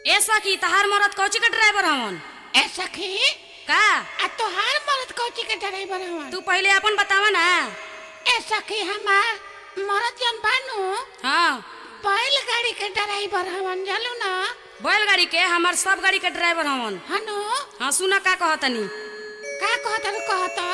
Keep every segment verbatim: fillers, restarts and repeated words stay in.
ए सखी तहार मरद कौची के ड्राइवर हवन? ए सखी का आ तोहार मरद कौची के ड्राइवर हवन? तू पहले अपन बतावा ना। ए सखी हमार मरद जन बानू हाँ बैलगाड़ी के ड्राइवर हवन जानू ना। बैलगाड़ी के हमार सब गाड़ी के ड्राइवर हवन। हनु हाँ सुना का कहतनी। का कहता रू कहता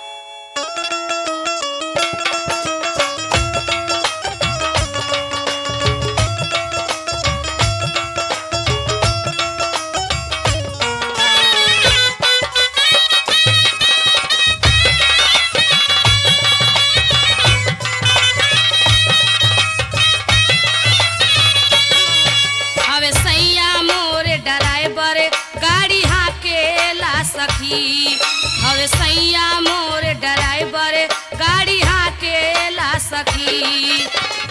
हवे सैया मोर ड्राइवर गाड़ी हाकेला सखी। हवे सैया मोर ड्राइवर गाड़ी हाकेला सखी।